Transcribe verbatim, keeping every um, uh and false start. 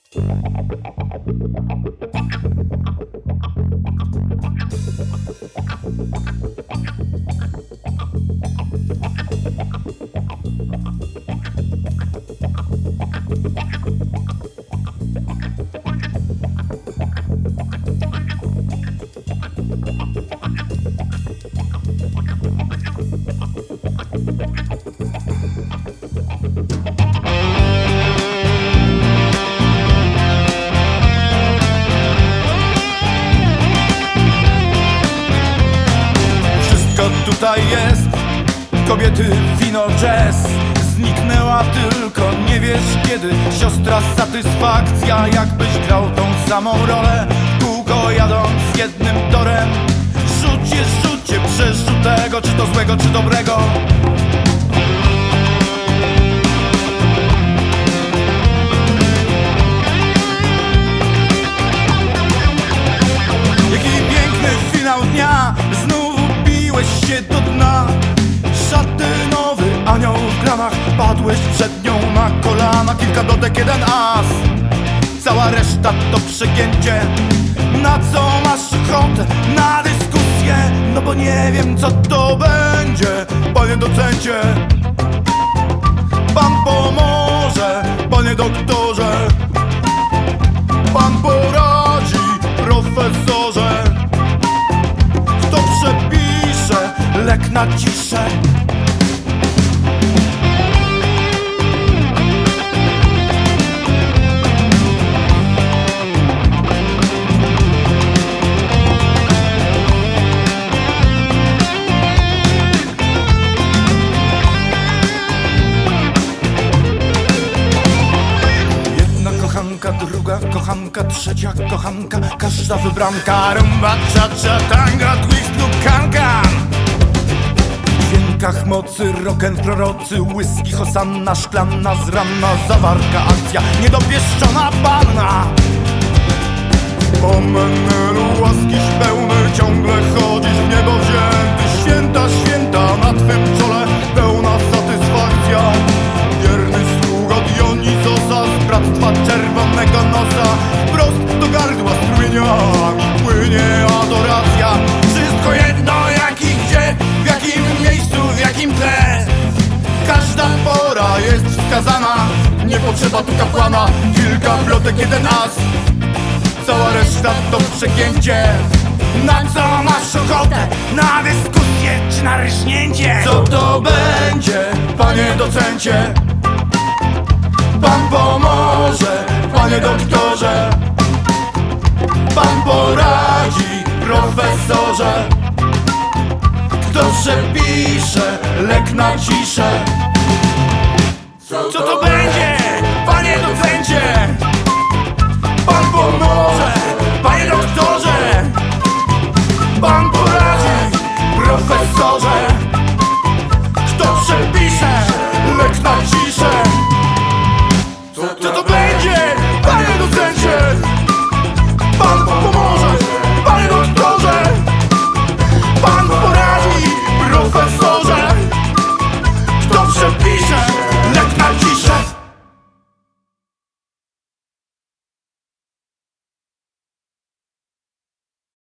Tutaj jest kobiety, wino, jazz. Zniknęła tylko nie wiesz kiedy. Siostra, satysfakcja, jakbyś grał tą samą rolę. Kółko jadąc jednym torem. Rzucie, rzucie przerzutego, czy to złego, czy dobrego. Jaki piękny finał dnia. Znów ubiłeś się do dna. Szatynowy anioł w granach. Padłeś przed nią na kolana. Kilka dotek, jeden as. Cała reszta to przegięcie. Na co masz ochotę? Na dyskusję? No bo nie wiem co to będzie. Panie docencie, pan pomoże. Panie doktorze, pan poradzi. Profesorze, kto przepisze lek na ciszę? Kochanka, druga kochanka, trzecia kochanka. Każda wybranka. Rumba, cha-cha, tanga, twist lub kankan. W dźwiękach mocy rock'n prorocy. Whisky, hosanna, szklanna z rana. Zawarka, akcja, niedopieszczona panna. Po menelu łaskiś pełny. Ciągle chodzisz w niebo wzięty. Święta, święta na twym czole. Pełna satysfakcja. Wierny sługa Dionizosa z bractwa czerwonego nosa. Wprost do gardła strumieniami płynie adoracja. Wszystko jedno jak i gdzie, w jakim miejscu, w jakim tle. Każda pora jest wskazana. Nie potrzeba tu kapłana. Kilka plotek, jeden as. Cała reszta to przegięcie. Na co masz ochotę? Na dyskusję czy na ryżnięcie? Co to będzie, panie docencie? Pan pomoże, panie doktorze. Pan poradzi, profesorze. Kto przepisze lek na ciszę? Co to będzie, panie docencie? Pan pomoże, panie doktorze. Pan poradzi, profesorze. Kto przepisze lek na ciszę?